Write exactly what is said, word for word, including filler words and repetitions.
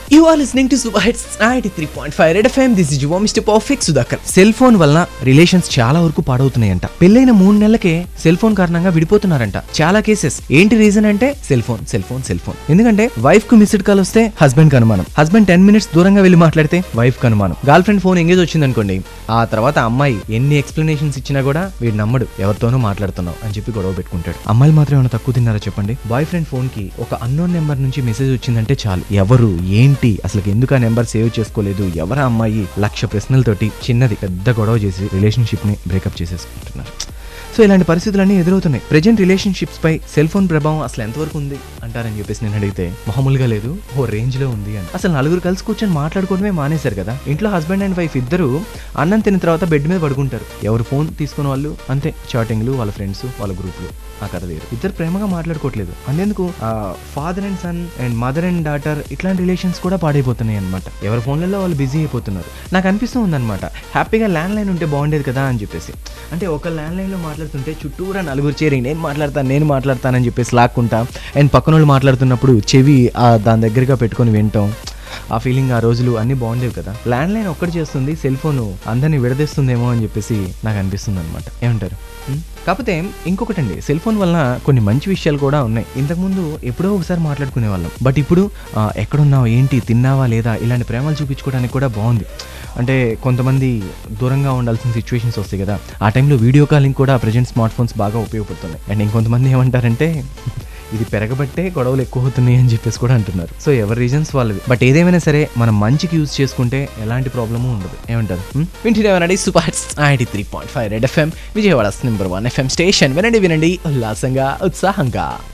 You are listening to Super Hits ninety-three point five Red F M. This is your mister Perfect Sudhakar. Cell phone వల్ల relations చాలా వరకు పాడవుతున్నాయంట. పెళ్ళైన మూడు నెలలకే cell phone కారణంగా విడిపోతున్నారంట. చాలా కేసెస్. ఏంటి రీజన్ అంటే cell phone cell phone cell phone. ఎందుకంటే వైఫ్ కు మిస్డ్ కాల్ వస్తే హస్బెండ్ కు అనుమానం. హస్బెండ్ టెన్ మినిట్స్ దూరంగా వెళ్ళి మాట్లాడితే వైఫ్ కు అనుమానం. గర్ల్ ఫ్రెండ్ ఫోన్ ఎంగేజ్ వచ్చింది అనుకోండి, ఆ తర్వాత అమ్మాయి ఎన్ని ఎక్స్ప్లెనేషన్స్ ఇచ్చినా కూడా వీడు నమ్మడు, ఎవరితోనూ మాట్లాడుతున్నావు అని చెప్పి గొడవ పెట్టుకుంటాడు. అమ్మాయిలు మాత్రం ఏమైనా తక్కువ తిన్నారా చెప్పండి? బాయ్ ఫ్రెండ్ ఫోన్ కి ఒక అన్నోన్ నెంబర్ నుంచి మెసేజ్ వచ్చిందంటే చాలు, ఎవరు ఏంటి అసలు ఎందుకు ఆ నెంబర్ సేవ్ చేసుకోలేదు, ఎవరా అమ్మాయి, లక్ష ప్రశ్నలతోటి చిన్నది పెద్ద గొడవ చేసి రిలేషన్షిప్ ని బ్రేకప్ చేసేసుకుంటున్నారు. సో ఇలాంటి పరిస్థితులన్నీ ఎదురవుతున్నాయి. ప్రెజెంట్ రిలేషన్షిప్స్ పై సెల్ ఫోన్ ప్రభావం అసలు ఎంతవరకు ఉంది అంటారని చెప్పేసి నేను అడిగితే మామూలుగా లేదు, ఓ రేంజ్ లో ఉంది అని. అసలు నలుగురు కలిసి కూర్చొని మాట్లాడుకోవడమే మానేశారు కదా. ఇంట్లో హస్బెండ్ అండ్ వైఫ్ ఇద్దరు అన్నం తిన్న తర్వాత బెడ్ మీద పడుకుంటారు. ఎవరు ఫోన్ తీసుకున్న వాళ్ళు అంతే, చాటింగ్లు, వాళ్ళ ఫ్రెండ్స్, వాళ్ళ గ్రూప్లు, ఆ కథ వేరు. ఇద్దరు ప్రేమగా మాట్లాడుకోవట్లేదు. అందుకు father and son and mother and daughter ఇట్లాంటి రిలేషన్స్ కూడా పాడైపోతున్నాయి అనమాట. ఎవరి ఫోన్లలో వాళ్ళు బిజీ అయిపోతున్నారు. నాకు అనిపిస్తూ ఉందన్నమాట, హ్యాపీగా ల్యాండ్ లైన్ ఉంటే బాగుండేది కదా అని చెప్పేసి. అంటే ఒక ల్యాండ్ లైన్ లో మాట్లాడుతుంటే చుట్టూరా నలుగురు చేరి నేను మాట్లాడతాను నేను మాట్లాడతానని చెప్పేసి లాక్కుంటా, అండ్ పక్కన వాళ్ళు మాట్లాడుతున్నప్పుడు చెవి దాని దగ్గరగా పెట్టుకొని వింటాం. ఆ ఫీలింగ్, ఆ రోజులు అన్నీ బాగుండేవి కదా. ల్యాండ్ లైన్ ఒక్కటి చేస్తుంది, సెల్ ఫోన్ అందరినీ విడదీస్తుందేమో అని చెప్పేసి నాకు అనిపిస్తుంది అనమాట. ఏమంటారు? కాకపోతే ఇంకొకటండి, సెల్ ఫోన్ వల్ల కొన్ని మంచి విషయాలు కూడా ఉన్నాయి. ఇంతకుముందు ఎప్పుడో ఒకసారి మాట్లాడుకునే వాళ్ళం, బట్ ఇప్పుడు ఎక్కడున్నావు, ఏంటి, తిన్నావా లేదా, ఇలాంటి ప్రేమలు చూపించుకోవడానికి కూడా బాగుంది. అంటే కొంతమంది దూరంగా ఉండాల్సిన సిచ్యువేషన్స్ వస్తాయి కదా, ఆ టైంలో వీడియో కాలింగ్ కూడా ప్రజెంట్ స్మార్ట్ ఫోన్స్ బాగా ఉపయోగపడుతున్నాయి. అండ్ ఇంకొంతమంది ఏమంటారంటే ఇది పెరగబట్టే గొడవలు ఎక్కువ అవుతున్నాయి అని చెప్పేసి కూడా అంటున్నారు. సో ఎవరి రీజన్స్ వాళ్ళవి. బట్ ఏదేమైనా సరే మనం మంచికి యూజ్ చేసుకుంటే ఎలాంటి ప్రాబ్లము ఉండదు. ఏమంటారు? వింటున్నామనండి super hits ninety three point five red FM, Vijayawada number one FM station. వినండి వినండి ఉల్లాసంగా ఉత్సాహంగా.